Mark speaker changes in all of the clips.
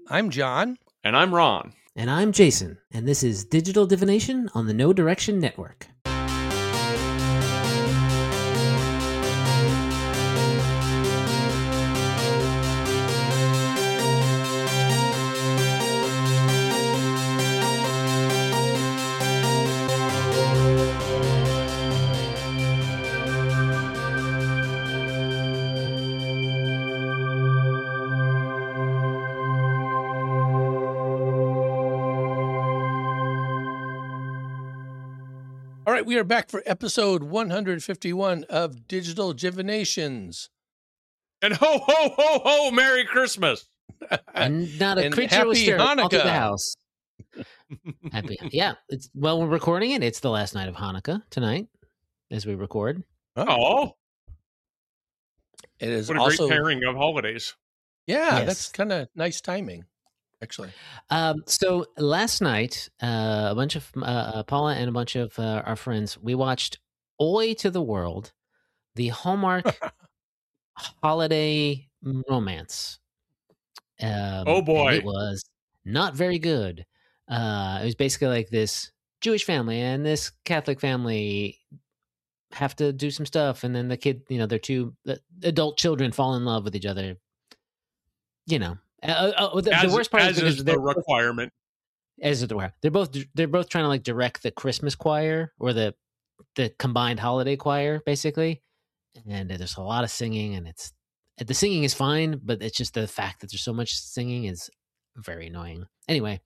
Speaker 1: I'm John.
Speaker 2: And I'm Ron.
Speaker 3: And I'm Jason, and this is Digital Divination on the No Direction Network.
Speaker 1: All right, we are back for episode 151 of Digital Divinations.
Speaker 2: And ho, ho, ho, ho, Merry Christmas.
Speaker 3: And not a
Speaker 1: And
Speaker 3: creature
Speaker 1: happy
Speaker 3: was staring all through the
Speaker 1: Hanukkah.
Speaker 3: house. Happy. Yeah. We're recording it. It's the last night of Hanukkah tonight as we record.
Speaker 2: Oh,
Speaker 1: It is
Speaker 2: what a
Speaker 1: also,
Speaker 2: great pairing of holidays.
Speaker 1: yeah,
Speaker 3: Yes.
Speaker 1: that's kind of nice timing, actually.
Speaker 3: So last night, a bunch of Paula and a bunch of our friends, we watched Oi to the World, the Hallmark holiday romance.
Speaker 2: Oh, boy.
Speaker 3: and it was not very good. It was basically like this Jewish family and this Catholic family have to do some stuff, and then the kid, their two adult children fall in love with each other. The worst part
Speaker 2: as
Speaker 3: is
Speaker 2: is the requirement.
Speaker 3: they're both trying to like direct the Christmas choir or the combined holiday choir, basically. And there's a lot of singing, and the singing is fine, but it's just the fact that there's so much singing is very annoying. Anyway,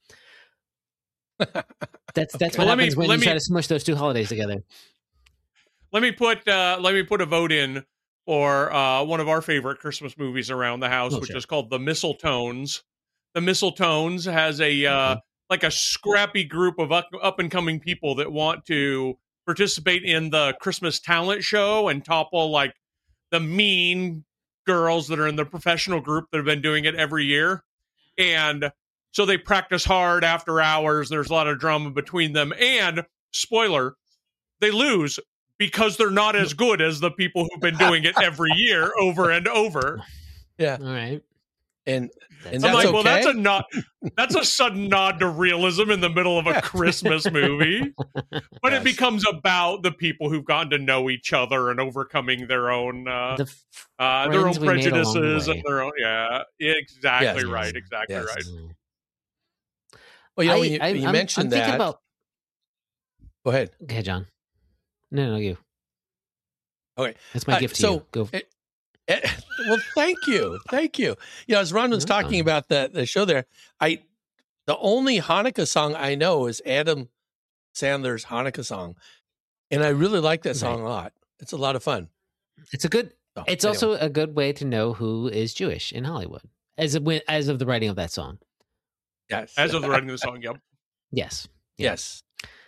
Speaker 3: that's
Speaker 1: Okay.
Speaker 3: what
Speaker 2: Well,
Speaker 3: happens when you try to smush those two holidays together.
Speaker 2: Let me put a vote in for one of our favorite Christmas movies around the house, which
Speaker 3: Sure.
Speaker 2: is called The Mistletones. The Mistletones has a like a scrappy group of up and coming people that want to participate in the Christmas talent show and topple like the mean girls that are in the professional group that have been doing it every year. And so they practice hard after hours. There's a lot of drama between them. And spoiler, they lose because they're not as good as the people who've been doing it every year over and over.
Speaker 1: Yeah.
Speaker 3: All right.
Speaker 1: And
Speaker 3: That's
Speaker 1: that's
Speaker 2: I'm like,
Speaker 1: okay.
Speaker 2: well, that's a sudden nod to realism in the middle of a Christmas movie. But
Speaker 1: Yes.
Speaker 2: it becomes about the people who've gotten to know each other and overcoming their own
Speaker 3: The
Speaker 2: their
Speaker 3: friends
Speaker 2: own
Speaker 3: we made along the
Speaker 2: prejudices
Speaker 3: way.
Speaker 2: and their own exactly
Speaker 1: Yes.
Speaker 2: right, exactly
Speaker 1: Yes.
Speaker 2: right.
Speaker 1: Well, when you
Speaker 3: I'm
Speaker 1: mentioned
Speaker 3: thinking
Speaker 1: that,
Speaker 3: about.
Speaker 1: go ahead.
Speaker 3: Okay, John. No, you.
Speaker 1: Okay.
Speaker 3: That's my gift to you. Go.
Speaker 1: Well, thank you. As Ron was
Speaker 3: You're
Speaker 1: talking about the show there, the only Hanukkah song I know is Adam Sandler's Hanukkah song, and I really like that song a lot. It's a lot of fun.
Speaker 3: It's a good.
Speaker 1: So,
Speaker 3: It's
Speaker 1: anyway.
Speaker 3: also a good way to know who is Jewish in Hollywood, as of the writing of that song.
Speaker 1: Yes.
Speaker 2: As of the writing of the song, yep.
Speaker 3: Yes. Yeah.
Speaker 1: Yes.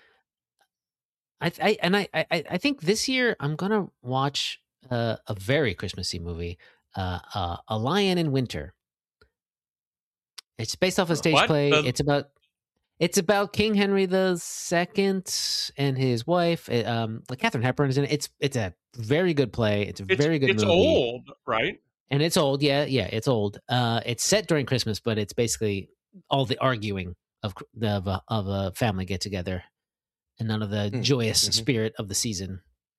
Speaker 3: I think this year I'm gonna watch a very Christmassy movie, A Lion in Winter. It's based off a stage
Speaker 2: What?
Speaker 3: play. It's about King Henry II and his wife. Like Katharine Hepburn is in it. It's a very good play. It's a very good
Speaker 2: It's
Speaker 3: movie.
Speaker 2: old, right?
Speaker 3: And it's old. Yeah, it's old. It's set during Christmas, but it's basically all the arguing of a family get together, and none of the joyous spirit of the season.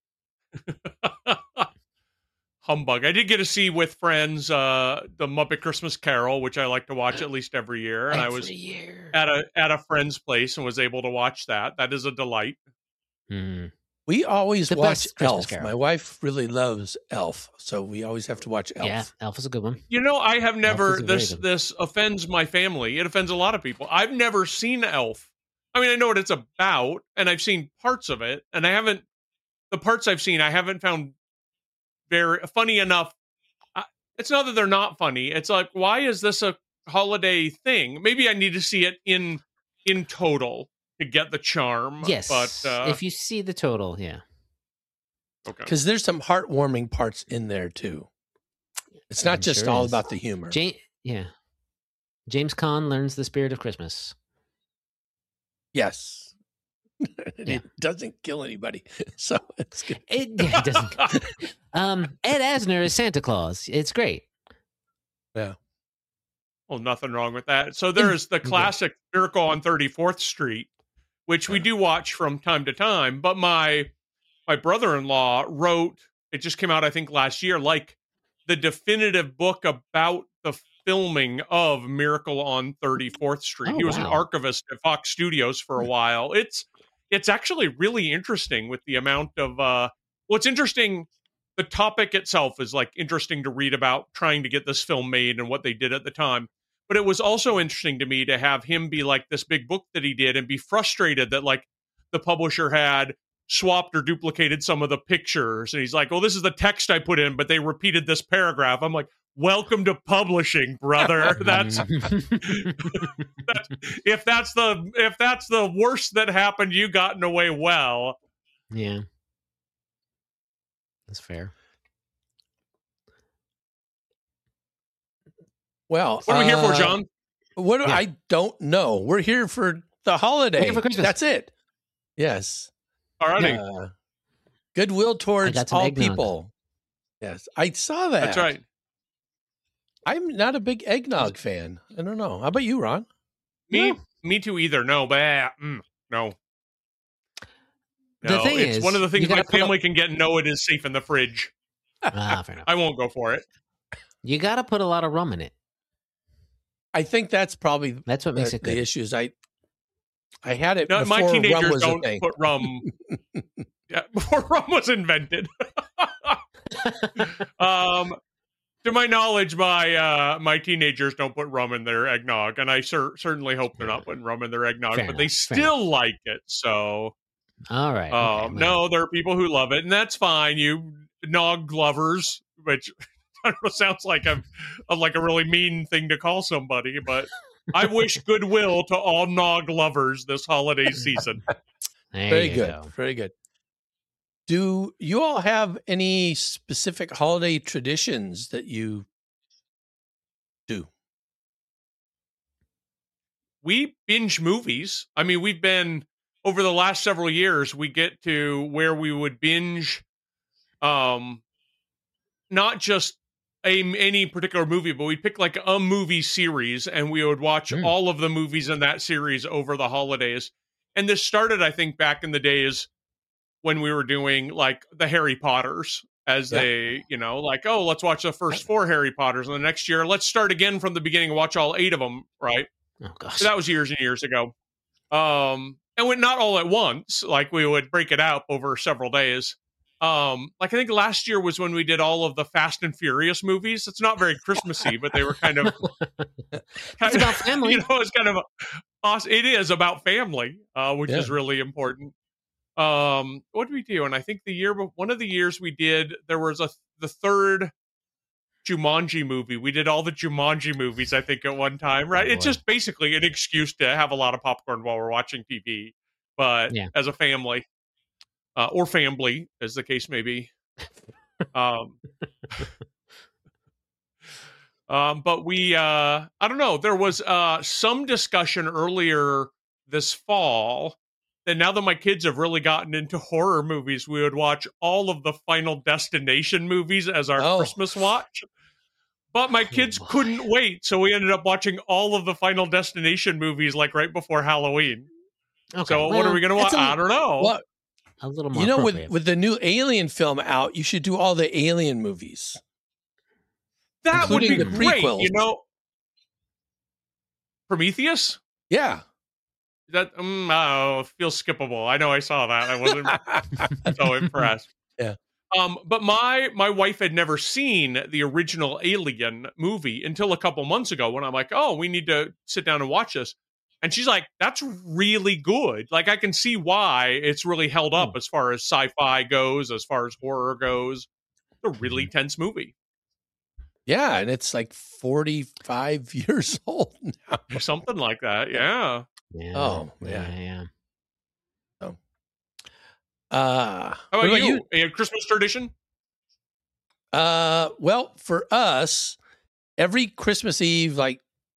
Speaker 2: Humbug. I did get to see with friends the Muppet Christmas Carol, which I like to watch at least every year. And I was at a friend's place and was able to watch that. That is a delight.
Speaker 3: Mm.
Speaker 1: We always
Speaker 3: The
Speaker 1: watch
Speaker 3: best Christmas
Speaker 1: Elf.
Speaker 3: Carol.
Speaker 1: My wife really loves Elf, so we always have to watch Elf.
Speaker 3: Yeah, Elf is a good one.
Speaker 2: You know, I have never
Speaker 3: is very
Speaker 2: this
Speaker 3: good.
Speaker 2: this offends my family. It offends a lot of people. I've never seen Elf. I mean, I know what it's about, and I've seen parts of it, and the parts I've seen I haven't found very funny enough. It's not that they're not funny. It's like, why is this a holiday thing? Maybe I need to see it in total to get the charm.
Speaker 3: Yes,
Speaker 2: but
Speaker 3: if you see the total, yeah.
Speaker 2: okay.
Speaker 1: Because there's some heartwarming parts in there too. It's not
Speaker 3: It
Speaker 1: just
Speaker 3: sure
Speaker 1: all
Speaker 3: is.
Speaker 1: about the humor.
Speaker 3: James Caan learns the spirit of Christmas.
Speaker 1: Yes. And
Speaker 3: Yeah.
Speaker 1: it doesn't kill anybody. So it's good.
Speaker 3: It doesn't. Ed Asner is Santa Claus. It's great.
Speaker 1: Yeah.
Speaker 2: Well, nothing wrong with that. So there is the classic Miracle on 34th Street, which we do watch from time to time. But my brother-in-law wrote, it just came out, I think, last year, like the definitive book about the filming of Miracle on 34th Street. He was an archivist at Fox Studios for a while. It's actually really interesting with the amount of what's interesting. The topic itself is like interesting to read about trying to get this film made and what they did at the time. But it was also interesting to me to have him be like this big book that he did and be frustrated that like the publisher had swapped or duplicated some of the pictures. And he's like, well, this is the text I put in, but they repeated this paragraph. I'm like, welcome to publishing, brother. That's if that's the worst that happened, you gotten away well.
Speaker 3: Yeah. That's fair.
Speaker 1: Well,
Speaker 2: what are we here for, John?
Speaker 1: I don't know. We're here for the holiday.
Speaker 3: We're here for Christmas.
Speaker 1: That's it. Yes.
Speaker 2: All righty.
Speaker 1: Goodwill towards all
Speaker 3: eggnog.
Speaker 1: people. Yes, I saw that.
Speaker 2: That's right.
Speaker 1: I'm not a big eggnog fan. I don't know. How about you, Ron?
Speaker 2: Me too either. No, but no.
Speaker 3: The thing
Speaker 2: it's
Speaker 3: is,
Speaker 2: one of the things my family
Speaker 3: up...
Speaker 2: can get and know it is safe in the fridge.
Speaker 3: Fair enough.
Speaker 2: I won't go for it.
Speaker 3: You got to put a lot of rum in it.
Speaker 1: I think that's probably
Speaker 3: what makes it good.
Speaker 1: The issues. I had it before
Speaker 2: my teenagers
Speaker 1: rum was
Speaker 2: don't
Speaker 1: a thing.
Speaker 2: put rum. Before rum was invented. To my knowledge, my teenagers don't put rum in their eggnog, and I certainly hope they're not putting rum in their eggnog, but they still like it. So,
Speaker 3: all right. Okay,
Speaker 2: no, there are people who love it, and that's fine. You nog lovers, which I don't know, sounds like I'm like a really mean thing to call somebody, but I wish goodwill to all nog lovers this holiday season.
Speaker 1: Very good. Very good. Do you all have any specific holiday traditions that you do?
Speaker 2: We binge movies. I mean, we've been, over the last several years, we get to where we would binge not just any particular movie, but we'd pick like a movie series and we would watch all of the movies in that series over the holidays. And this started, I think, back in the days when we were doing like the Harry Potters as they, like, oh, let's watch the first 4 Harry Potters. And the next year, let's start again from the beginning and watch all 8 of them. Right.
Speaker 3: Oh, gosh.
Speaker 2: So that was years and years ago. And not all at once, like we would break it out over several days. Like I think last year was when we did all of the Fast and Furious movies. It's not very Christmassy, but they were kind of
Speaker 3: it's about family.
Speaker 2: It's kind of awesome. It is about family, which is really important. What did we do? And I think one of the years we did, there was the third Jumanji movie. We did all the Jumanji movies, I think, at one time, right? It's just basically an excuse to have a lot of popcorn while we're watching TV, but as a family, or family, as the case may be. But we, I don't know, there was some discussion earlier this fall that now that my kids have really gotten into horror movies, we would watch all of the Final Destination movies as our Christmas watch. But my kids couldn't wait, so we ended up watching all of the Final Destination movies like right before Halloween. Okay, so what are we going to watch? I don't know.
Speaker 1: Well,
Speaker 3: a little more
Speaker 1: with the new Alien film out, you should do all the Alien movies.
Speaker 2: That would be
Speaker 1: the
Speaker 2: great,
Speaker 1: prequels.
Speaker 2: Prometheus?
Speaker 1: Yeah.
Speaker 2: That feels skippable. I know I saw that. I wasn't so impressed.
Speaker 1: Yeah.
Speaker 2: But my wife had never seen the original Alien movie until a couple months ago when I'm like, oh, we need to sit down and watch this. And she's like, that's really good. Like, I can see why it's really held up as far as sci-fi goes, as far as horror goes. It's a really tense movie.
Speaker 1: Yeah, and it's like 45 years old now.
Speaker 2: Something like that, yeah.
Speaker 1: Oh, yeah.
Speaker 3: Oh.
Speaker 2: How about you? A Christmas tradition?
Speaker 1: Well, for us, every Christmas Eve, like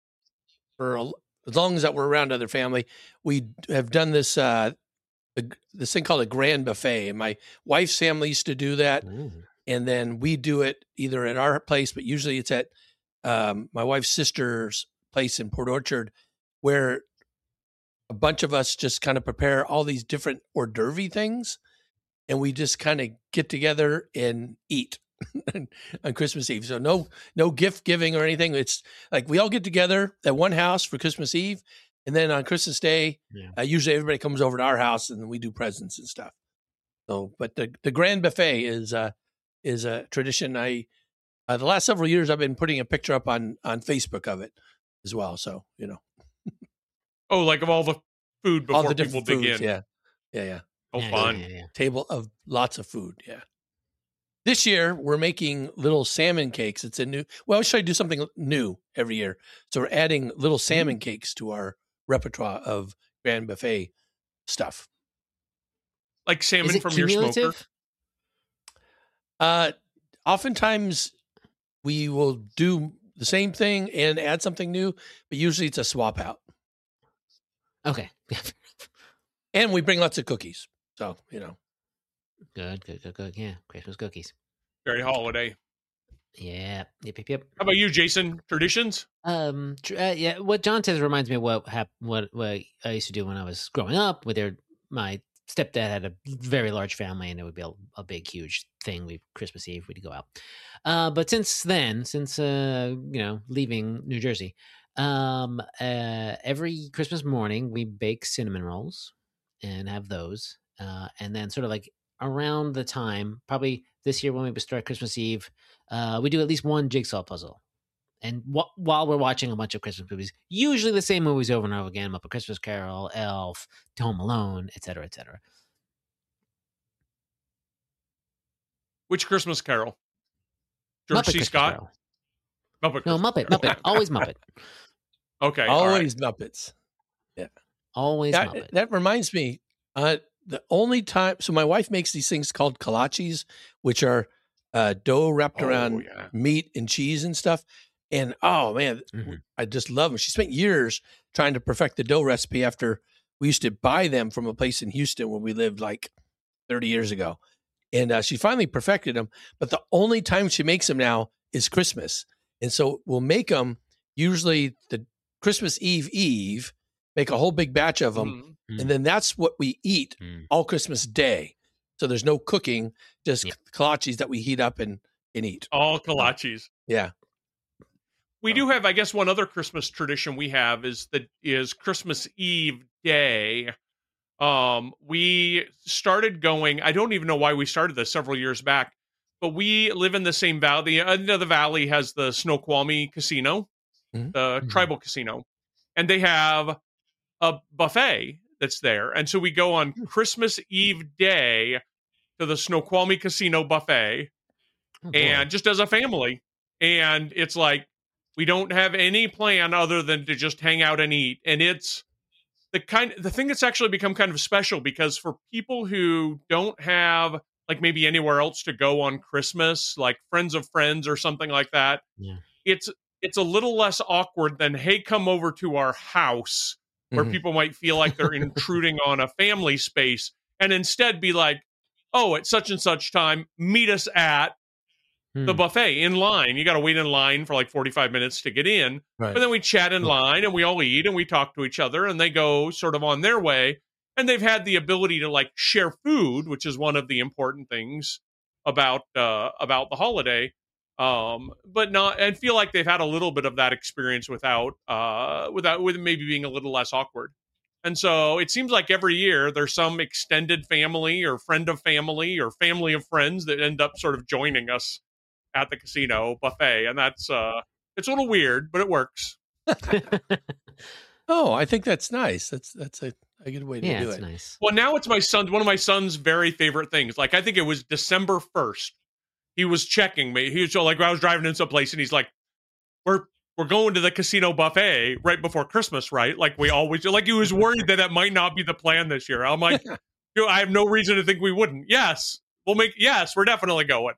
Speaker 1: as long as that we're around other family, we have done this this thing called a grand buffet. And my wife's family used to do that.
Speaker 3: Ooh.
Speaker 1: And then we do it either at our place, but usually it's at my wife's sister's place in Port Orchard where a bunch of us just kind of prepare all these different hors d'oeuvre things, and we just kind of get together and eat on Christmas Eve. So no gift giving or anything. It's like we all get together at one house for Christmas Eve, and then on Christmas Day, usually everybody comes over to our house and we do presents and stuff. So, but the grand buffet is a tradition. The last several years I've been putting a picture up on Facebook of it as well. So
Speaker 2: Oh, like of all the food before
Speaker 1: all the
Speaker 2: people
Speaker 1: different
Speaker 2: dig
Speaker 1: foods,
Speaker 2: in.
Speaker 1: yeah.
Speaker 2: Oh, fun.
Speaker 1: Table of lots of food. Yeah. This year we're making little salmon cakes. It's a new. Well, we try to do something new every year. So we're adding little salmon cakes to our repertoire of grand buffet stuff.
Speaker 2: Like salmon from your smoker.
Speaker 1: Oftentimes we will do the same thing and add something new, but usually it's a swap out.
Speaker 3: Okay.
Speaker 1: And we bring lots of cookies. So,
Speaker 3: Good. Yeah, Christmas cookies.
Speaker 2: Very holiday.
Speaker 3: Yeah. Yep.
Speaker 2: How about you, Jason? Traditions?
Speaker 3: Yeah. What John says reminds me of what I used to do when I was growing up. My stepdad had a very large family, and it would be a big, huge thing. Christmas Eve we'd go out. But since leaving New Jersey, every Christmas morning we bake cinnamon rolls and have those, and then sort of like around the time, probably this year when we start Christmas Eve, we do at least one jigsaw puzzle. And while we're watching a bunch of Christmas movies, usually the same movies over and over again, Muppet Christmas Carol, Elf, Home Alone, etc., etc.
Speaker 2: Which Christmas Carol? George C. Scott?
Speaker 3: Muppet. No, Muppet. Always Muppet.
Speaker 2: Okay.
Speaker 1: Always Muppets. Yeah.
Speaker 3: Always Muppet.
Speaker 1: That reminds me, the only time, so my wife makes these things called kolaches, which are dough wrapped around meat and cheese and stuff. And oh man, I just love them. She spent years trying to perfect the dough recipe after we used to buy them from a place in Houston where we lived like 30 years ago. And she finally perfected them. But the only time she makes them now is Christmas. And so we'll make them usually the Christmas Eve, make a whole big batch of them. And then that's what we eat all Christmas Day. So there's no cooking, just kolaches that we heat up and eat.
Speaker 2: All kolaches.
Speaker 1: Yeah.
Speaker 2: We do have, I guess, one other Christmas tradition we have is Christmas Eve Day. We started going, I don't even know why we started this several years back, but we live in the same valley. The valley has the Snoqualmie Casino, the tribal casino, and they have a buffet that's there. And so we go on Christmas Eve Day to the Snoqualmie Casino buffet, and just as a family. And it's like, we don't have any plan other than to just hang out and eat. And it's the thing that's actually become kind of special, because for people who don't have like maybe anywhere else to go on Christmas, like friends of friends or something like that, it's a little less awkward than, hey, come over to our house, where people might feel like they're intruding on a family space, and instead be like, oh, at such and such time, meet us at the buffet in line. You got to wait in line for like 45 minutes to get in. Right. But then we chat in line and we all eat and we talk to each other, and they go sort of on their way. And they've had the ability to like share food, which is one of the important things about the holiday. But not, and feel like they've had a little bit of that experience with maybe being a little less awkward. And so it seems like every year there's some extended family or friend of family or family of friends that end up sort of joining us at the casino buffet. And that's, it's a little weird, but it works.
Speaker 1: Oh, I think that's nice. That's a good way to do it.
Speaker 3: Nice.
Speaker 2: Well, now it's one of my son's very favorite things. Like, I think it was December 1st. He was checking me. He was so like, I was driving in someplace and he's like, we're going to the casino buffet right before Christmas, right? Like we always do. Like he was worried that might not be the plan this year. I'm like, I have no reason to think we wouldn't. Yes, we're definitely going.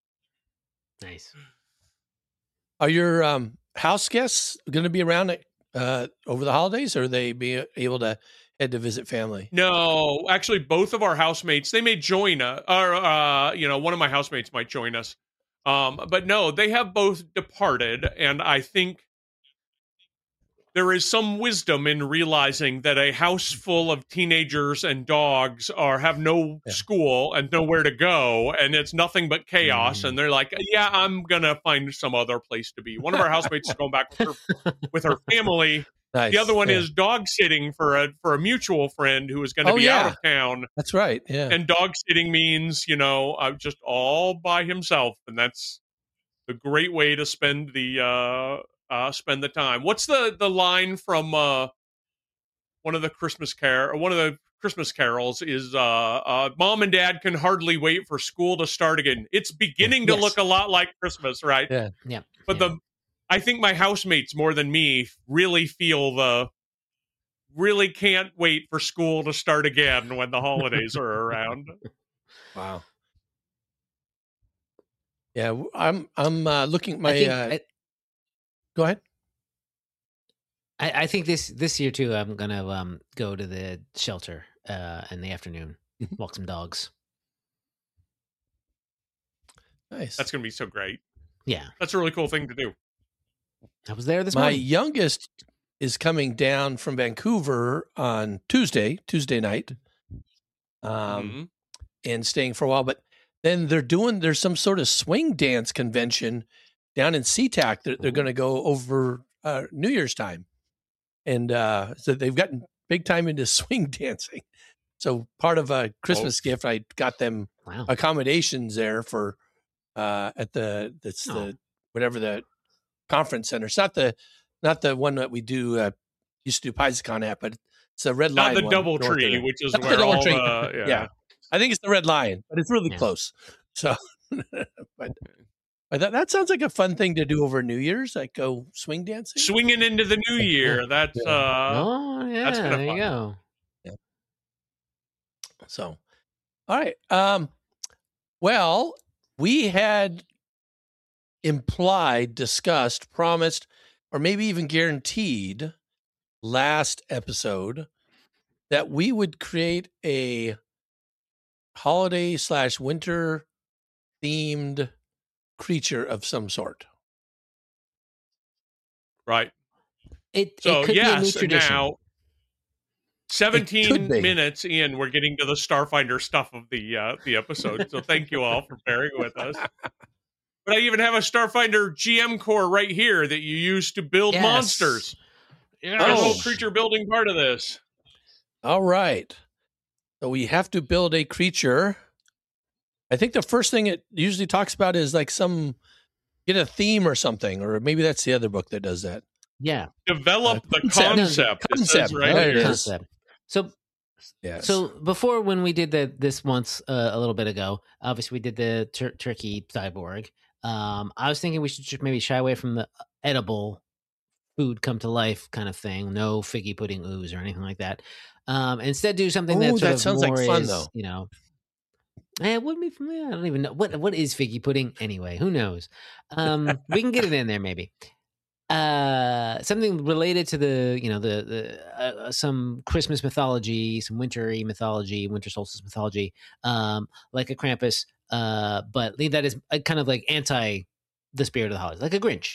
Speaker 3: Nice.
Speaker 1: Are your house guests going to be around over the holidays, or are they be able to head to visit family?
Speaker 2: No, actually, both of our housemates, they may join us. One of my housemates might join us. But no, they have both departed, and I think there is some wisdom in realizing that a house full of teenagers and dogs have no school and nowhere to go, and it's nothing but chaos. And they're like, "Yeah, I'm gonna find some other place to be." One of our housemates is going back with her family.
Speaker 1: Nice.
Speaker 2: The other one is dog sitting for a mutual friend who is going to be out of town.
Speaker 1: That's right. Yeah.
Speaker 2: And dog sitting means, just all by himself, and that's a great way to spend the time. What's the line from one of the Christmas carols is Mom and Dad can hardly wait for school to start again. It's beginning to look a lot like Christmas, right?
Speaker 3: Yeah.
Speaker 2: But I think my housemates more than me really really can't wait for school to start again when the holidays are around.
Speaker 1: Wow. Yeah, I'm looking at my. Go ahead.
Speaker 3: I think this year too, I'm gonna go to the shelter in the afternoon, walk some dogs.
Speaker 1: Nice.
Speaker 2: That's gonna be so great.
Speaker 3: Yeah,
Speaker 2: that's a really cool thing to do.
Speaker 3: I was there this
Speaker 1: morning.
Speaker 3: My
Speaker 1: youngest is coming down from Vancouver on Tuesday night, and staying for a while. But then there's some sort of swing dance convention down in SeaTac. They're going to go over New Year's time. And so they've gotten big time into swing dancing. So part of a Christmas gift, I got them accommodations there for at the whatever the conference center. It's not the one that we do used to do PaisaCon at, but it's a Red Lion.
Speaker 2: Not the DoubleTree, which is where all the
Speaker 1: yeah. I think it's the Red Lion, but it's really close. So, but that sounds like a fun thing to do over New Year's, like go swing dancing,
Speaker 2: swinging into the new year. That's that's kind of fun.
Speaker 3: There you go.
Speaker 1: Yeah. So, all right. Well, we had implied, discussed, promised, or maybe even guaranteed last episode that we would create a holiday/winter themed creature of some sort.
Speaker 2: Right.
Speaker 3: It could be a new tradition.
Speaker 2: Now 17 minutes in, we're getting to the Starfinder stuff of the episode. So thank you all for bearing with us. But I even have a Starfinder GM core right here that you use to build monsters. Yeah, the whole creature building part of this.
Speaker 1: All right. So we have to build a creature. I think the first thing it usually talks about is like get a theme or something, or maybe that's the other book that does that.
Speaker 3: Yeah.
Speaker 2: Develop the concept.
Speaker 1: Concept.
Speaker 2: It says right
Speaker 1: there it is.
Speaker 3: Concept. So before, when we did this once a little bit ago, obviously we did the turkey cyborg. I was thinking we should maybe shy away from the edible food come to life kind of thing. No figgy pudding ooze or anything like that. Instead, do something that
Speaker 1: sounds
Speaker 3: more
Speaker 1: like fun,
Speaker 3: is,
Speaker 1: though.
Speaker 3: It wouldn't be familiar. I don't even know what is figgy pudding anyway. Who knows? We can get it in there maybe. Something related to the some Christmas mythology, some wintry mythology, winter solstice mythology, like a Krampus, but leave that as kind of like anti the spirit of the holidays, like a Grinch.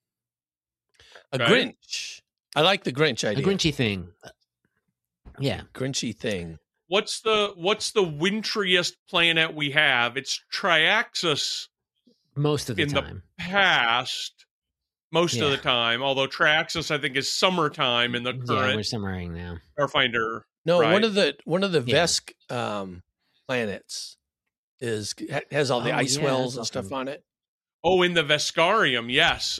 Speaker 1: A Grinch. I like the Grinch idea.
Speaker 3: A Grinchy thing. Yeah,
Speaker 1: Grinchy thing.
Speaker 2: What's the wintriest planet we have? It's Triaxis.
Speaker 3: Most of the time.
Speaker 2: In the past. Most of the time, although Triaxis, I think, is summertime in the current.
Speaker 3: Yeah, we're summering now.
Speaker 2: Starfinder.
Speaker 1: No,
Speaker 2: right?
Speaker 1: one of the Vesk planets has all the ice wells and stuff on it.
Speaker 2: Oh, in the Veskarium, yes.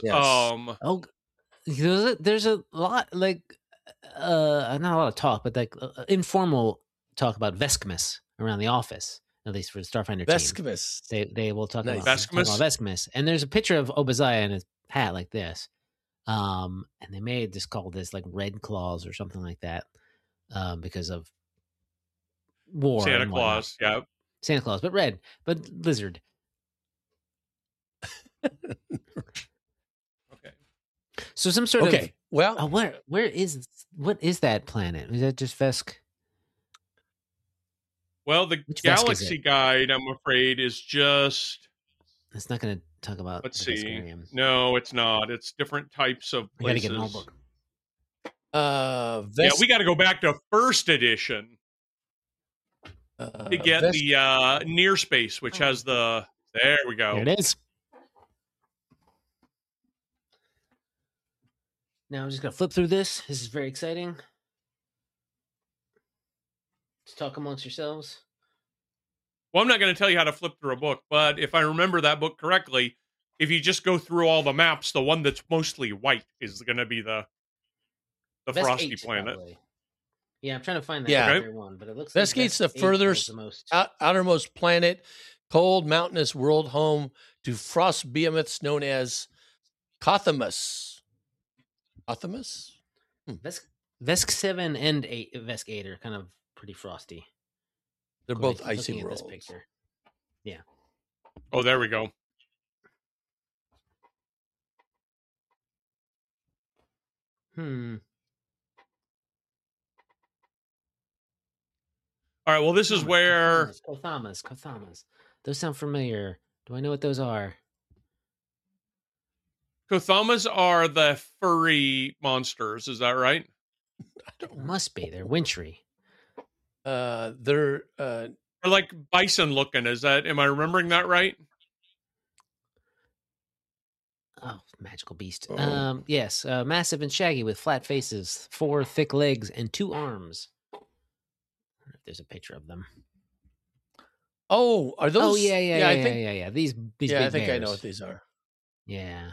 Speaker 3: There's a lot not a lot of talk, but like informal talk about Veskmas around the office. At least for the Starfinder
Speaker 1: Veskmas.
Speaker 3: team. They will talk about
Speaker 2: Veskmas.
Speaker 3: And there's a picture of Obadiah in his hat like this. And they made this called this like Red Claws or something like that. Because of war.
Speaker 2: Santa Claus, yeah.
Speaker 3: Santa Claus, but red, but lizard.
Speaker 2: Okay.
Speaker 3: So some sort of
Speaker 1: well,
Speaker 3: what is that planet? Is that just Vesk?
Speaker 2: Well, the Galaxy Guide, I'm afraid, is just.
Speaker 3: It's not going to talk about.
Speaker 2: Let's see. No, it's not. It's different types of places.
Speaker 3: I got to get an old book.
Speaker 2: Yeah, we got to go back to first edition to get the Near Space, which has the. There we go.
Speaker 3: There it is. Now I'm just gonna flip through this. This is very exciting. Let's talk amongst yourselves.
Speaker 2: Well, I'm not going to tell you how to flip through a book, but if I remember that book correctly, if you just go through all the maps, the one that's mostly white is going to be the
Speaker 3: Best
Speaker 2: frosty
Speaker 3: 8,
Speaker 2: planet.
Speaker 3: probably. Yeah, I'm trying to find that
Speaker 1: Yeah.
Speaker 3: one, but it looks
Speaker 1: Vestgate's
Speaker 3: like
Speaker 1: the furthest
Speaker 3: the most.
Speaker 1: outermost planet, cold, mountainous world home to frost behemoths known as Cothamus. Cothamus?
Speaker 3: Vesk 7 and 8, Vesk 8 are kind of pretty frosty.
Speaker 1: They're both icy
Speaker 3: looking at
Speaker 1: worlds.
Speaker 3: this picture. Yeah.
Speaker 2: Oh, there we go. All right, well, this is where...
Speaker 3: Cothamas. Those sound familiar. Do I know what those are?
Speaker 2: Cothamas are the furry monsters, is that right?
Speaker 3: Must be. They're wintry.
Speaker 1: They're
Speaker 2: like bison looking. Am I remembering that right?
Speaker 3: Oh, magical beast. Yes, massive and shaggy with flat faces, 4 thick legs, and 2 arms. I wonder if there's a picture of them.
Speaker 1: Oh, are those?
Speaker 3: Oh, yeah. These big
Speaker 1: I think
Speaker 3: bears.
Speaker 1: I know what these are.
Speaker 3: Yeah.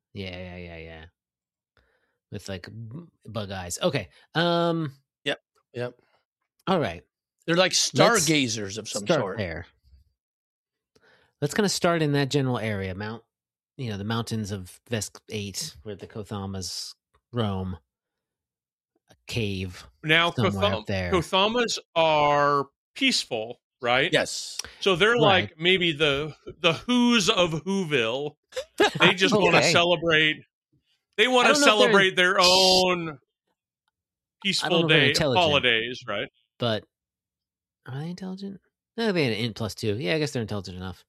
Speaker 3: With like bug eyes. Okay.
Speaker 1: Yep.
Speaker 3: All right.
Speaker 1: They're like stargazers of some sort.
Speaker 3: There. Let's kind of start in that general area. The mountains of Vesk 8, where the Cothamas roam. A cave.
Speaker 2: Now, Cothamas are peaceful, right?
Speaker 1: Yes.
Speaker 2: So they're like maybe the Who's of Whoville. They just want to celebrate. They want to celebrate their own peaceful holidays, right?
Speaker 3: But are they intelligent? No, they had an int +2. Yeah, I guess they're intelligent enough.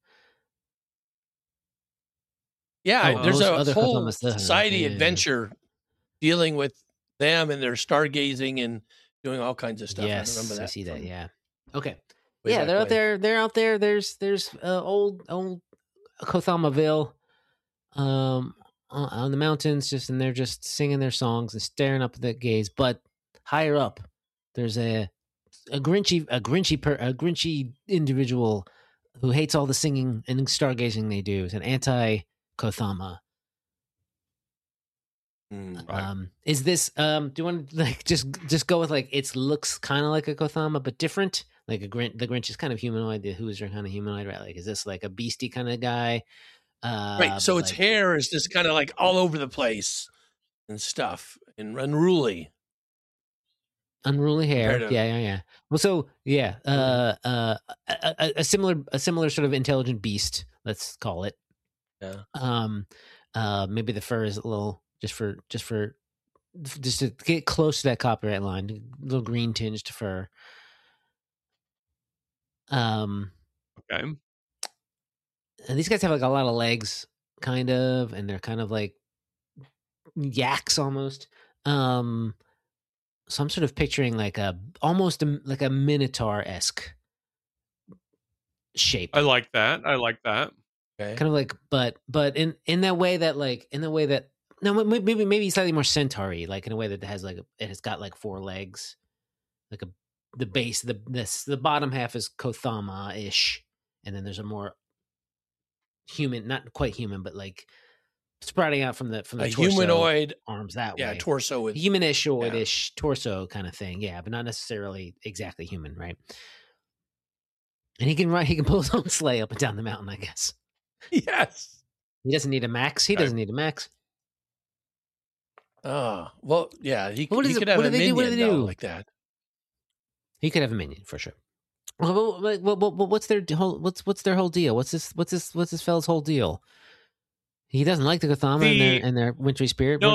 Speaker 1: Yeah, there's a whole society adventure dealing with them and their stargazing and doing all kinds of stuff.
Speaker 3: Yes,
Speaker 1: I remember that.
Speaker 3: I see that. Yeah. Okay.
Speaker 1: Way
Speaker 3: Yeah,
Speaker 1: back
Speaker 3: they're out
Speaker 1: when.
Speaker 3: there. They're out there. There's old Cothamaville, on the mountains, and they're just singing their songs and staring up at the gaze. But higher up, there's a grinchy individual who hates all the singing and stargazing they do. It's an anti-Cothama.
Speaker 1: Right.
Speaker 3: Is this do you want to like just go with like it looks kind of like a Cothama but different? Like the Grinch is kind of humanoid, the Who's are kind of humanoid, right? Like is this like a beastie kind of guy?
Speaker 1: Right. So its hair is just kind of like all over the place and stuff and unruly.
Speaker 3: Unruly hair. Yeah. Well, so yeah, a similar sort of intelligent beast, let's call it.
Speaker 1: Yeah.
Speaker 3: Maybe the fur is a little just to get close to that copyright line, a little green tinged fur.
Speaker 2: Okay.
Speaker 3: And these guys have like a lot of legs, kind of, and they're kind of like yaks almost. So I'm sort of picturing like almost like a Minotaur-esque shape.
Speaker 2: I like that.
Speaker 1: Okay.
Speaker 3: Kind of like, but in that way that no, maybe slightly more centaur-y, like in a way that it has got like 4 legs, like the base, the bottom half is Cothama-ish, and then there's a more human, not quite human, but like sprouting out from the torso,
Speaker 1: humanoid
Speaker 3: arms that way.
Speaker 1: Yeah, torso with
Speaker 3: humanish torso kind of thing. Yeah, but not necessarily exactly human, right? And he can pull his own sleigh up and down the mountain, I guess.
Speaker 1: Yes.
Speaker 3: He doesn't need a max.
Speaker 1: Oh, well, yeah. He could have
Speaker 3: what
Speaker 1: a
Speaker 3: do they
Speaker 1: minion like that.
Speaker 3: He could have a minion for sure. Well, what's their whole deal? What's this fella's whole deal? He doesn't like the Cothama and their wintry spirit.
Speaker 2: No.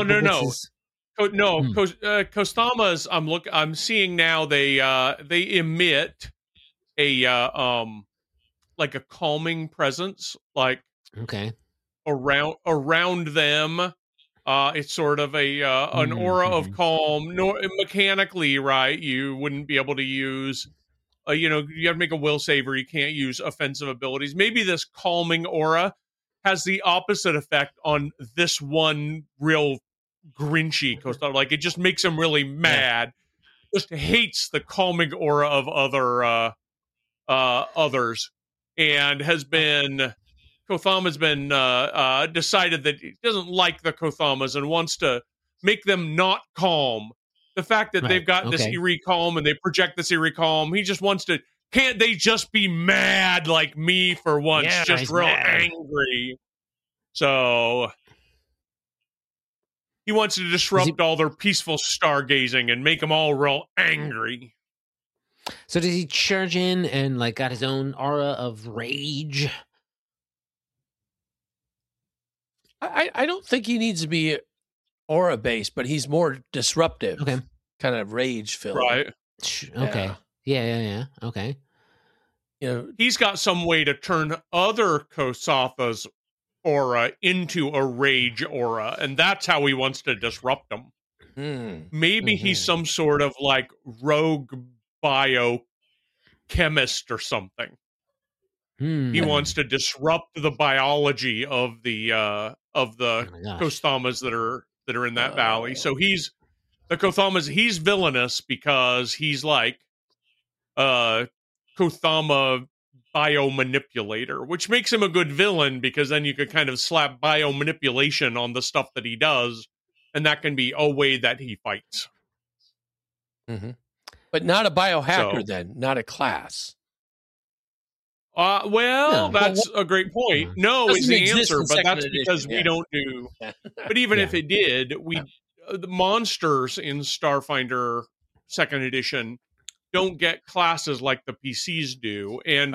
Speaker 2: Cothamas. I'm seeing now. They emit a like a calming presence, like
Speaker 3: okay
Speaker 2: around them. It's sort of an aura of calm. Mechanically, right? You wouldn't be able to use, you have to make a will save, or you can't use offensive abilities. Maybe this calming aura has the opposite effect on this one real Grinchy Costa. Like, it just makes him really mad. Just hates the calming aura of others, and Kothama's been decided that he doesn't like the Kothamas and wants to make them not calm. The fact that they've got this eerie calm and they project this eerie calm, he just wants to, can't they just be mad like me for once?
Speaker 3: Yeah,
Speaker 2: just real angry. So he wants to disrupt all their peaceful stargazing and make them all real angry.
Speaker 3: So does he charge in and like got his own aura of rage?
Speaker 1: I don't think he needs to be aura based, but he's more disruptive.
Speaker 3: Okay.
Speaker 1: Kind of rage filled.
Speaker 2: Right.
Speaker 3: Okay. Yeah. Okay.
Speaker 2: He's got some way to turn other Kosatha's aura into a rage aura, and that's how he wants to disrupt them. Maybe he's some sort of like rogue biochemist or something. He wants to disrupt the biology of the Kothamas that are in that valley. So he's villainous because he's like Kothama biomanipulator, which makes him a good villain, because then you could kind of slap biomanipulation on the stuff that he does, and that can be a way that he fights.
Speaker 1: But not a biohacker, then, not a class.
Speaker 2: That's a great point. No is the answer, but that's because we don't do. But even if it did, the monsters in Starfinder 2nd edition don't get classes like the PCs do, and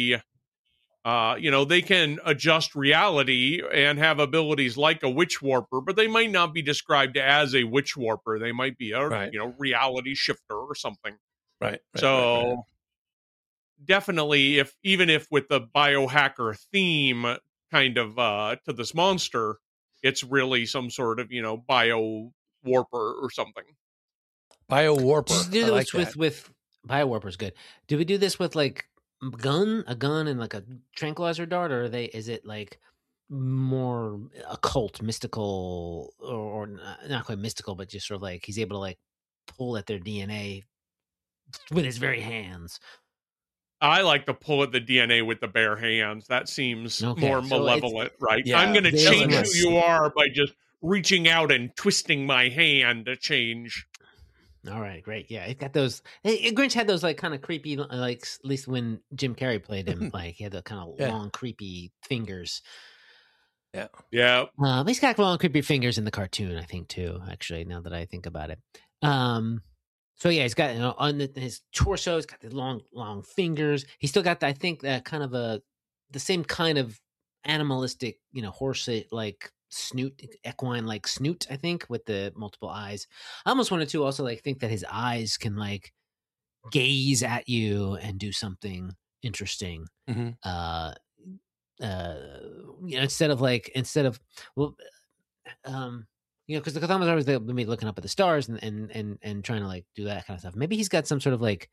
Speaker 2: they can adjust reality and have abilities like a witch warper, but they might not be described as a witch warper. They might be a reality shifter or something. Right. Definitely, even if with the biohacker theme kind of to this monster, it's really some sort of bio warper or something.
Speaker 1: Bio warper.
Speaker 3: Do this with bio warper's good. Do we do this with like a gun and like a tranquilizer dart, or is it like more occult, mystical, or not quite mystical, but just sort of like he's able to like pull at their DNA with his very hands?
Speaker 2: I like to pull at the DNA with the bare hands. That seems more malevolent, right? Yeah, I'm going to change who you are by just reaching out and twisting my hand to change.
Speaker 3: All right, great. Yeah, it got those. Grinch had those like kind of creepy, like at least when Jim Carrey played him, like he had the kind of long, creepy fingers.
Speaker 2: Yeah.
Speaker 3: He's got long, creepy fingers in the cartoon, I think, too. Actually, now that I think about it. So yeah, he's got on his torso. He's got the long fingers. He's still got, I think, kind of the same kind of animalistic, horse like snoot, equine like snoot. I think with the multiple eyes. I almost wanted to also like think that his eyes can like gaze at you and do something interesting. Instead of because the Kothamas are always maybe looking up at the stars and trying to like do that kind of stuff. Maybe he's got some sort of like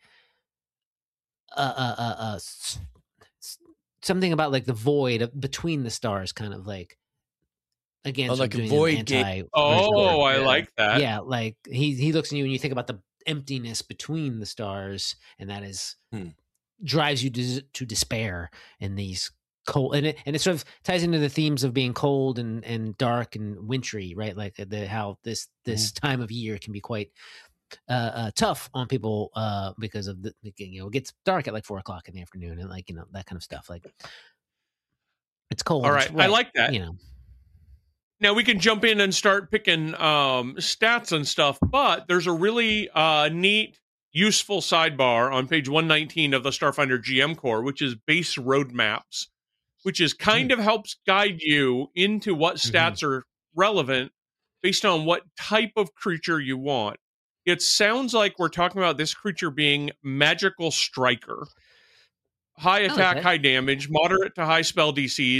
Speaker 3: something about like the void between the stars, kind of like again,
Speaker 1: like a void gate.
Speaker 2: I like that.
Speaker 3: Yeah, like he looks at you and you think about the emptiness between the stars, and that is drives you to despair in these cold, and it sort of ties into the themes of being cold and dark and wintry, right? Like how this time of year can be quite tough on people because of it gets dark at like 4:00 in the afternoon, and like that kind of stuff. Like it's cold.
Speaker 2: All right, I like that. Now we can jump in and start picking stats and stuff, but there's a really neat, useful sidebar on page 119 of the Starfinder GM Core, which is base roadmaps, which is kind of helps guide you into what stats are relevant based on what type of creature you want. It sounds like we're talking about this creature being Magical Striker. High attack, high damage, moderate to high spell DCs,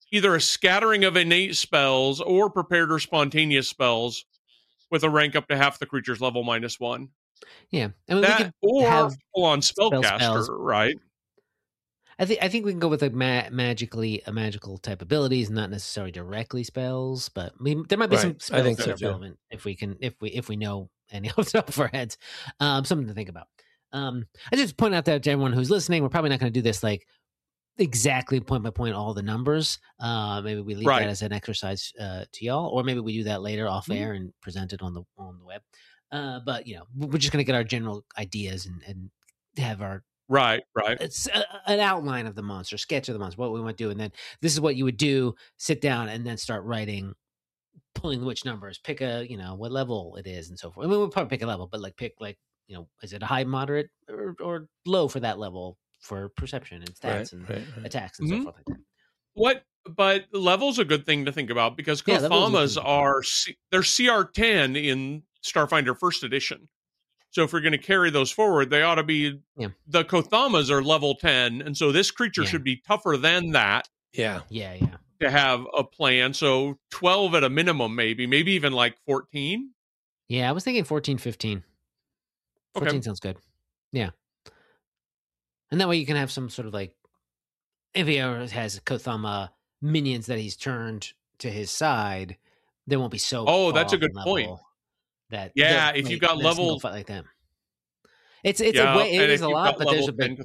Speaker 2: either a scattering of innate spells or prepared or spontaneous spells with a rank up to half the creature's level -1.
Speaker 3: Yeah, I mean,
Speaker 2: That
Speaker 3: we could
Speaker 2: or
Speaker 3: have
Speaker 2: full-on
Speaker 3: spells.
Speaker 2: spellcaster, right?
Speaker 3: I think we can go with like magical type abilities, not necessarily directly spells, but there might be some
Speaker 1: Right. I
Speaker 3: spells
Speaker 1: think
Speaker 3: that
Speaker 1: so
Speaker 3: are
Speaker 1: too.
Speaker 3: relevant if we know any off the top of our heads. Something to think about. I just point out that to everyone who's listening, we're probably not going to do this like exactly point by point all the numbers. Maybe we leave
Speaker 2: Right.
Speaker 3: that as an exercise to y'all, or maybe we do that later off air and present it on the web. But you know, we're just going to get our general ideas and have our
Speaker 2: Right.
Speaker 3: it's an outline of the monster, sketch of the monster, what we want to do, and then this is what you would do. Sit down and then start writing, pulling which numbers, pick a what level it is, and so forth. I mean, we'll probably pick a level, but like pick is it a high, moderate, or low for that level for perception and stats and attacks and so forth like that.
Speaker 2: But level's a good thing to think about because
Speaker 3: Yeah,
Speaker 2: Kothamas are they're CR10 in Starfinder First Edition. So if we're going to carry those forward, they ought to be the Kothamas are level 10, and so this creature should be tougher than that.
Speaker 1: Yeah.
Speaker 2: To have a plan, so 12 at a minimum, maybe even like 14.
Speaker 3: Yeah, I was thinking 14, 15. 14
Speaker 2: Okay.
Speaker 3: sounds good. Yeah. And that way you can have some sort of like, if he ever has Kothama minions that he's turned to his side, they won't be so.
Speaker 2: Oh, that's a good point.
Speaker 3: That
Speaker 2: if you've got level
Speaker 3: fight like that, it's a way. It is a lot, but there's a big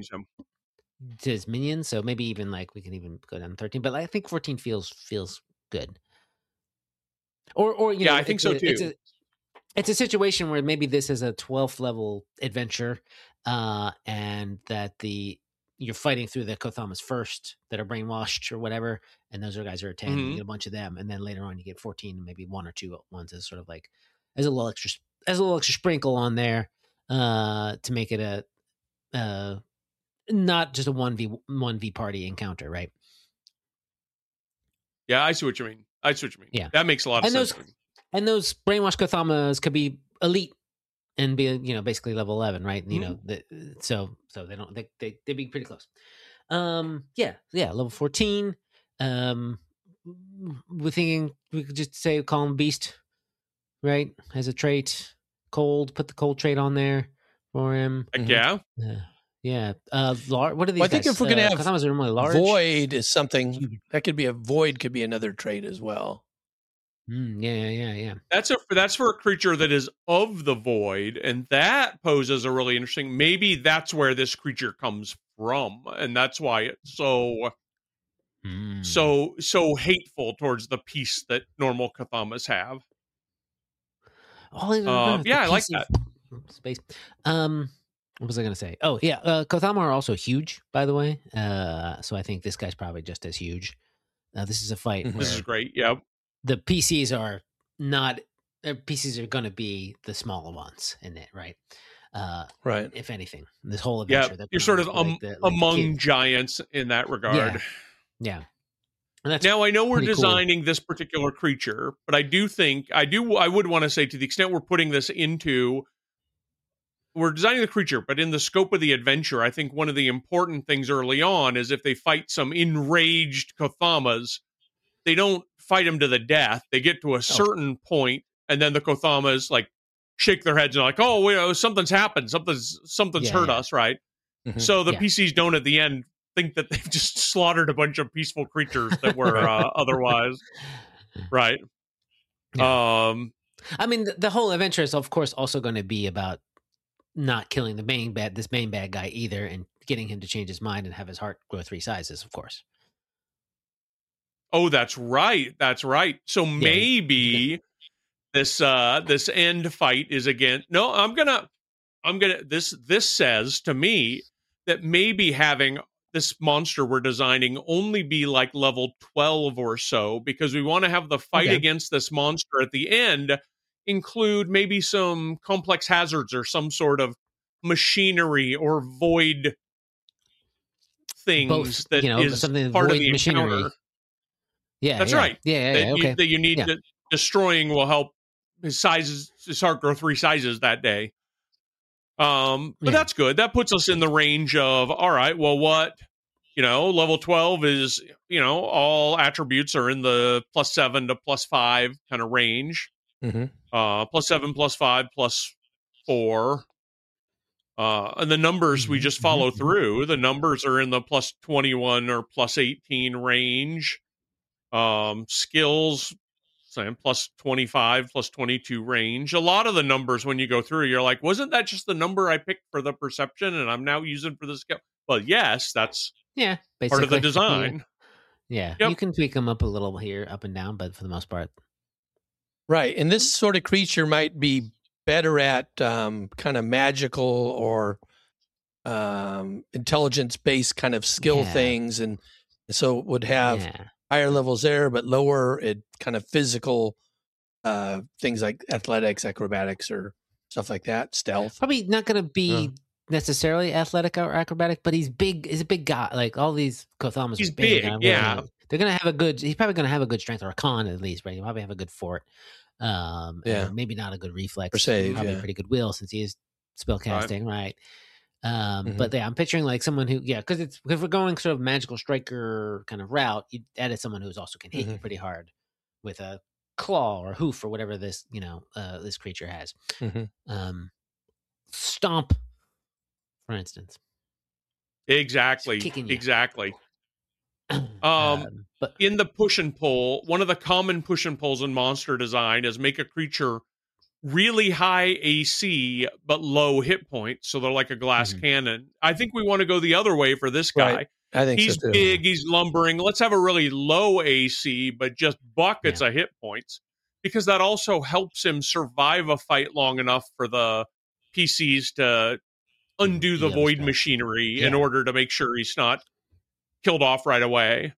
Speaker 3: to his minions. So maybe even like we can even go down to 13, but I think 14 feels good. Or
Speaker 2: I think so too.
Speaker 3: It's a situation where maybe this is a 12th level adventure, and that you're fighting through the Kothamas first that are brainwashed or whatever, and those guys are 10. You get a bunch of them, and then later on you get 14, and maybe one or two ones as sort of like as a little extra sprinkle on there to make it a not just a 1v party encounter, right?
Speaker 2: Yeah, I see what you mean.
Speaker 3: Yeah,
Speaker 2: that makes a lot of sense.
Speaker 3: And those brainwashed Kothamas could be elite and be basically level 11, right? So they don't they'd be pretty close. Level 14. We're thinking we could just say call him Beast, right? As a trait, cold. Put the cold trait on there for him.
Speaker 2: Yeah.
Speaker 3: Yeah. What are these?
Speaker 1: Well, I think
Speaker 3: guys?
Speaker 1: if we're gonna have
Speaker 3: Kothamas are really large.
Speaker 1: void is something that could be could be another trait as well.
Speaker 3: Yeah.
Speaker 2: That's for a creature that is of the void, and that poses a really interesting. Maybe that's where this creature comes from, and that's why it's so hateful towards the peace that normal Kothamas have. I like that.
Speaker 3: Space. What was I going to say? Oh yeah, Kothama are also huge, by the way. So I think this guy's probably just as huge. This is a fight.
Speaker 2: This is great. Yep.
Speaker 3: The PCs are not. PCs are going to be the smaller ones in it, right?
Speaker 1: Right.
Speaker 3: If anything, this whole adventure.
Speaker 2: Yeah, you're sort of among giants in that regard.
Speaker 3: Yeah. And that's
Speaker 2: now I know we're
Speaker 3: pretty
Speaker 2: designing this particular creature, but I would want to say, to the extent we're putting this into. We're designing the creature, but in the scope of the adventure, I think one of the important things early on is if they fight some enraged Kothamas, they don't fight them to the death. They get to a certain point, and then the Kothamas like shake their heads and are like, "Oh, something's happened. Something's hurt us, right?" Mm-hmm. So the PCs don't at the end think that they've just slaughtered a bunch of peaceful creatures that were otherwise, right?
Speaker 3: Yeah. I mean, the whole adventure is, of course, also going to be about not killing this main bad guy either, and getting him to change his mind and have his heart grow 3 sizes, of course.
Speaker 2: Oh, that's right. So maybe this end fight is again. No, I'm gonna. This says to me that maybe having this monster we're designing only be like level 12 or so, because we want to have the fight against this monster at the end include maybe some complex hazards or some sort of machinery or void things that is
Speaker 3: something
Speaker 2: part of
Speaker 3: void
Speaker 2: the
Speaker 3: machinery.
Speaker 2: encounter.
Speaker 3: Yeah,
Speaker 2: that's right.
Speaker 3: That
Speaker 2: you need to destroying will help his heart grow 3 sizes that day. But that's good. That puts us in the range of, all right, well, what level 12 is, all attributes are in the +7 to +5 kind of range.
Speaker 1: Mm-hmm.
Speaker 2: +7, +5, +4. And the numbers we just follow through. The numbers are in the +21 or +18 range. Skills, saying +25, +22 range. A lot of the numbers when you go through, you're like, wasn't that just the number I picked for the perception and I'm now using for the skill? Well, yes, that's
Speaker 3: basically
Speaker 2: part of the design.
Speaker 3: Yeah.
Speaker 2: Yep.
Speaker 3: You can tweak them up a little here, up and down, but for the most part.
Speaker 1: Right. And this sort of creature might be better at kind of magical or intelligence-based kind of skill things. And so it would have higher levels there, but lower kind of physical things like athletics, acrobatics, or stuff like that, stealth.
Speaker 3: Probably not going to be necessarily athletic or acrobatic, but he's big. He's a big guy. Like all these Kothamas
Speaker 2: He's
Speaker 3: are big.
Speaker 2: yeah.
Speaker 3: They're going to have he's probably going to have a good strength or a con at least, right? He'll probably have a good fort. Maybe not a good reflex.
Speaker 1: Per save,
Speaker 3: probably a pretty good will since he is spell casting, right? But I'm picturing like someone who, because if we're going sort of magical striker kind of route, you added someone who's also can hit you pretty hard with a claw or hoof or whatever this, this creature has. Stomp, for instance.
Speaker 2: Exactly. But in the push and pull, one of the common push and pulls in monster design is make a creature really high AC but low hit points, so they're like a glass cannon. I think we want to go the other way for this guy.
Speaker 1: Right. I think
Speaker 2: he's
Speaker 1: so too.
Speaker 2: big, he's lumbering. Let's have a really low AC but just buckets of hit points, because that also helps him survive a fight long enough for the PCs to undo the void machinery in order to make sure he's not killed off right away.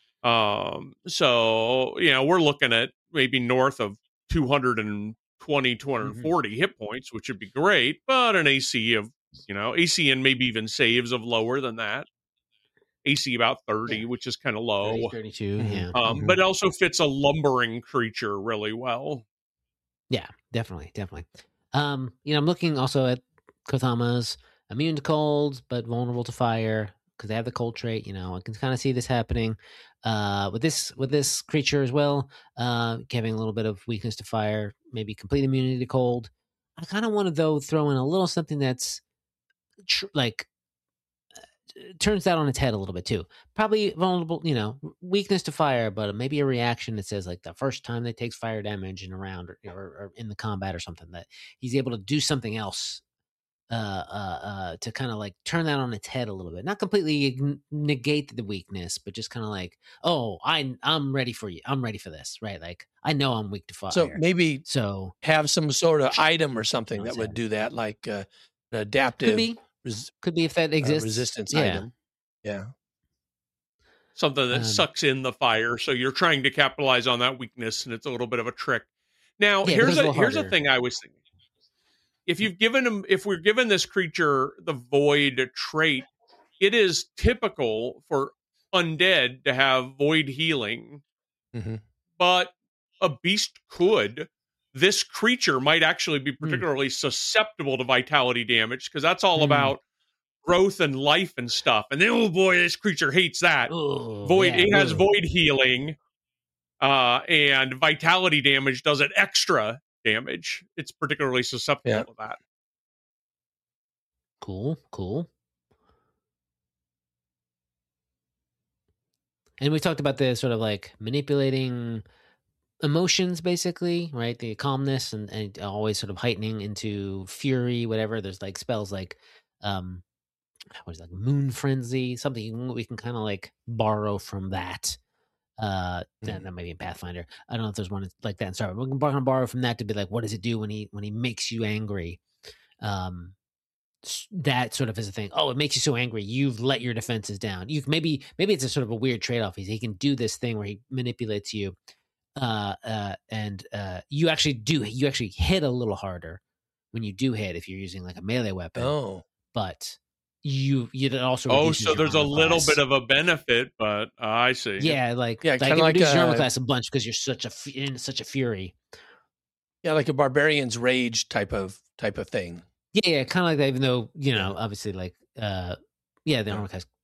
Speaker 2: So we're looking at maybe north of 220, 240 hit points, which would be great, but an AC of AC and maybe even saves of lower than that. AC about 30, which is kind of low.
Speaker 3: 32,
Speaker 2: but it also fits a lumbering creature really well.
Speaker 3: Yeah, definitely. I'm looking also at Kothamas, immune to cold but vulnerable to fire, because they have the cold trait. I can kind of see this happening with this creature as well, having a little bit of weakness to fire, maybe complete immunity to cold. I kind of want to though throw in a little something that's turns that on its head a little bit too. Probably vulnerable, weakness to fire, but maybe a reaction that says like the first time they takes fire damage in a round or in the combat or something, that he's able to do something else to kind of like turn that on its head a little bit, not completely negate the weakness, but just kind of like, oh, I'm ready for you. I'm ready for this, right? Like I know I'm weak to fire.
Speaker 1: So maybe have some sort of item or something that would do that, like an adaptive.
Speaker 3: Could be if that exists.
Speaker 1: Resistance item. Yeah.
Speaker 2: Something that sucks in the fire. So you're trying to capitalize on that weakness, and it's a little bit of a trick. Now, here's a thing I was thinking. If we're given this creature the void trait, it is typical for undead to have void healing. But a beast could. This creature might actually be particularly susceptible to vitality damage, because that's all about growth and life and stuff. And then, oh boy, this creature hates that. It has void healing, and vitality damage does it extra damage. It's particularly susceptible to that.
Speaker 3: Cool. And we talked about the sort of like manipulating emotions, basically, right? The calmness and always sort of heightening into fury, whatever. There's like spells like moon frenzy, something we can kind of like borrow from that. That might be in Pathfinder. I don't know if there's one like that in Star Wars. We can borrow from that to be like, what does it do when he makes you angry? That sort of is a thing. Oh, it makes you so angry, you've let your defenses down. Maybe it's a sort of a weird trade-off. He can do this thing where he manipulates you, and you actually hit a little harder when you do hit if you're using like a melee weapon. But you also
Speaker 2: so there's a little bit of a benefit, but I see.
Speaker 3: Kind of like reduces your armor class a bunch because you're in such a fury.
Speaker 1: Yeah, like a barbarian's rage type of thing.
Speaker 3: Yeah, kind of like that. Even though obviously, like the armor class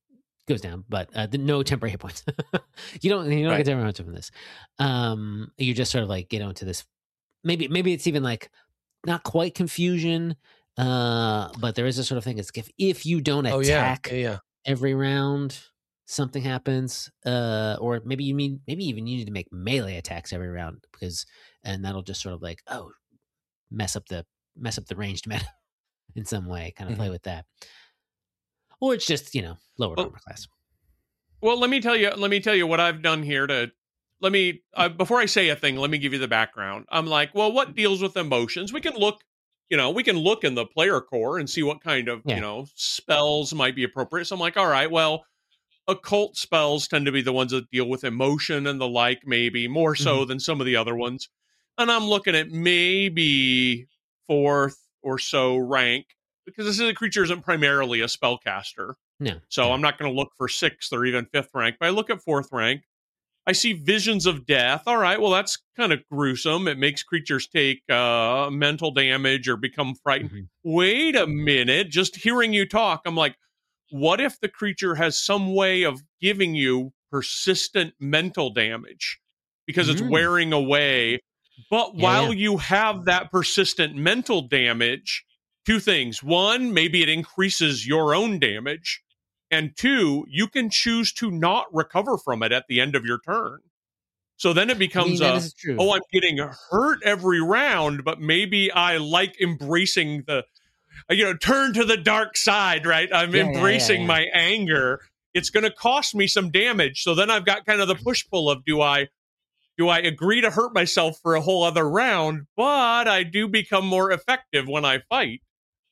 Speaker 3: goes down, but no temporary hit points. you don't
Speaker 1: Right.
Speaker 3: get temporary hits from this. You just sort of like get into this. Maybe it's even like not quite confusion, but there is a sort of thing. It's if you don't
Speaker 1: Oh
Speaker 3: attack
Speaker 1: yeah.
Speaker 3: every round, something happens. Or maybe you need to make melee attacks every round and that'll just sort of like mess up the ranged meta in some way. Kind of play with that. Or it's just, lower armor class.
Speaker 2: Well, let me tell you what I've done here before I say a thing, let me give you the background. I'm like, well, what deals with emotions? We can look in the player core and see what kind of, spells might be appropriate. So I'm like, all right, well, occult spells tend to be the ones that deal with emotion and the like, maybe more so than some of the other ones. And I'm looking at maybe 4th or so rank, because this is a creature isn't primarily a spellcaster.
Speaker 3: No.
Speaker 2: So I'm not going to look for 6th or even 5th rank, but I look at 4th rank. I see visions of death. All right, well, that's kind of gruesome. It makes creatures take mental damage or become frightened. Wait a minute. Just hearing you talk, I'm like, what if the creature has some way of giving you persistent mental damage because it's wearing away? But while you have that persistent mental damage, 2 things. 1, maybe it increases your own damage. And 2, you can choose to not recover from it at the end of your turn. So then it becomes I'm getting hurt every round, but maybe I like embracing the, turn to the dark side, right? I'm embracing my anger. It's going to cost me some damage. So then I've got kind of the push-pull of, do I agree to hurt myself for a whole other round, but I do become more effective when I fight.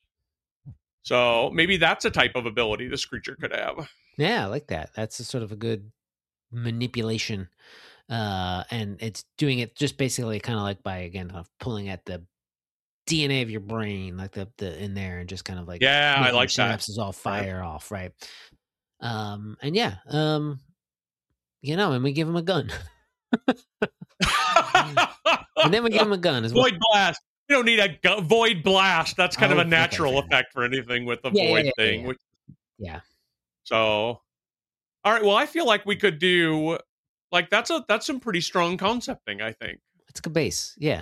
Speaker 2: So maybe that's a type of ability this creature could have.
Speaker 3: Yeah, I like that. That's a sort of a good manipulation. And it's doing it just basically kind of like by, again, pulling at the DNA of your brain, like the in there, and just kind of like,
Speaker 2: I like that.
Speaker 3: Synapses all fire off, right? And and we give him a gun. And then we give him a gun as well.
Speaker 2: Void blast. You don't need a void blast. That's kind of a natural effect for anything with the void thing. So, all right. Well, I feel like we could do that's some pretty strong concepting, I think.
Speaker 3: It's a good base. Yeah.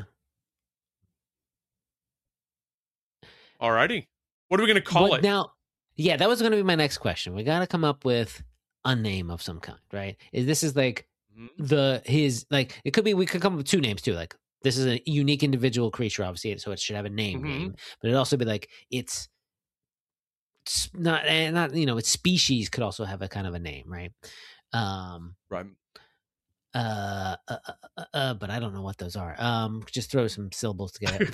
Speaker 2: All righty. What are we going to call it
Speaker 3: now? Yeah, that was going to be my next question. We got to come up with a name of some kind, right? This is like it could be, we could come up with 2 names too. Like, this is a unique individual creature, obviously, so it should have a name, but it'd also be like it's not its species could also have a kind of a name, right?
Speaker 2: Right.
Speaker 3: But I don't know what those are. Just throw some syllables together.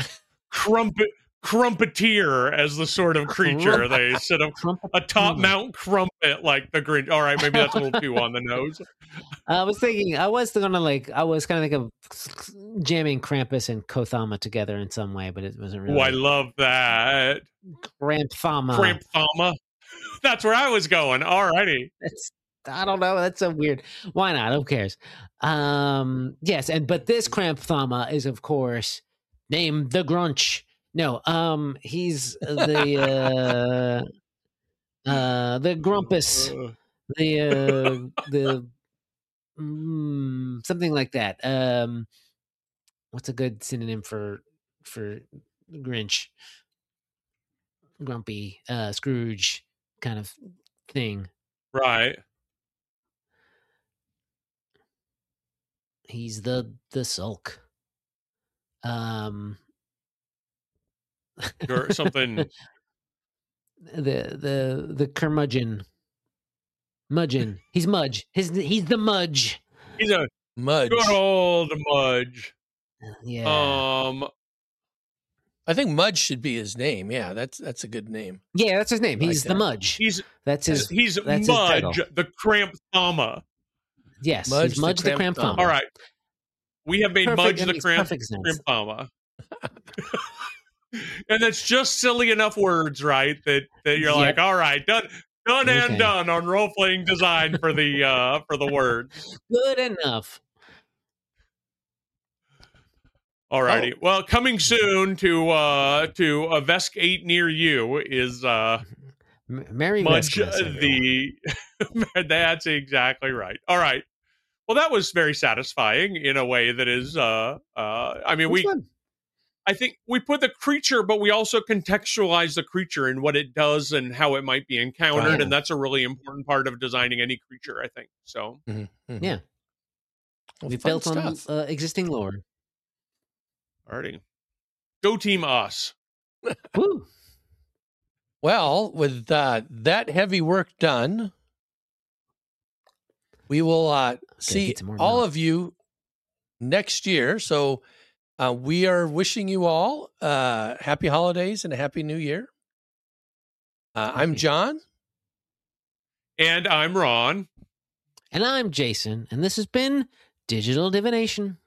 Speaker 2: Crumpeteer as the sort of creature. They set up a top mount crumpet like the green. All right, maybe that's a little too on the nose.
Speaker 3: I was kind of thinking of jamming Krampus and Kothama together in some way, but it wasn't really.
Speaker 2: Oh, I love that.
Speaker 3: Krampthama.
Speaker 2: That's where I was going. All righty.
Speaker 3: I don't know. That's so weird. Why not? Who cares? Yes, but this Krampthama is, of course, named the Grunch. No, he's the Grumpus, the something like that. What's a good synonym for Grinch? Grumpy, Scrooge kind of thing.
Speaker 2: Right.
Speaker 3: He's the sulk.
Speaker 2: Or something.
Speaker 3: The curmudgeon. Mudgeon. He's Mudge. He's the Mudge.
Speaker 2: He's a
Speaker 1: Mudge.
Speaker 2: Good old Mudge.
Speaker 3: Yeah.
Speaker 1: I think Mudge should be his name. Yeah, that's a good name.
Speaker 3: Yeah, that's his name. He's the Mudge.
Speaker 2: He's
Speaker 3: Mudge,
Speaker 2: the Krampthama.
Speaker 3: Yes,
Speaker 1: Mudge
Speaker 3: he's Mudge the Krampthama.
Speaker 2: All right. We have made Mudge the Krampthama. And that's just silly enough words, right? That you're like, all right, done and done on role playing design for the words.
Speaker 3: Good enough.
Speaker 2: All righty. Well, coming soon to a Vesk 8 near you is
Speaker 3: Merry
Speaker 2: Much
Speaker 3: Christmas, everyone.
Speaker 2: that's exactly right. All right. Well, that was very satisfying in a way that is. I mean,
Speaker 3: Which one?
Speaker 2: I think we put the creature, but we also contextualize the creature and what it does and how it might be encountered,
Speaker 3: Right.
Speaker 2: and that's a really important part of designing any creature, I think. So,
Speaker 3: Yeah.
Speaker 1: Well,
Speaker 3: We
Speaker 1: fun
Speaker 3: built on
Speaker 1: stuff.
Speaker 3: existing lore.
Speaker 2: alrighty, go team us.
Speaker 3: Woo.
Speaker 1: Well, with that heavy work done, we will see
Speaker 3: get some more
Speaker 1: all
Speaker 3: milk.
Speaker 1: of you next year. So we are wishing you all happy holidays and a happy new year. I'm
Speaker 3: you.
Speaker 1: John.
Speaker 2: And I'm Ron.
Speaker 3: And I'm Jason, and this has been Digital Divination.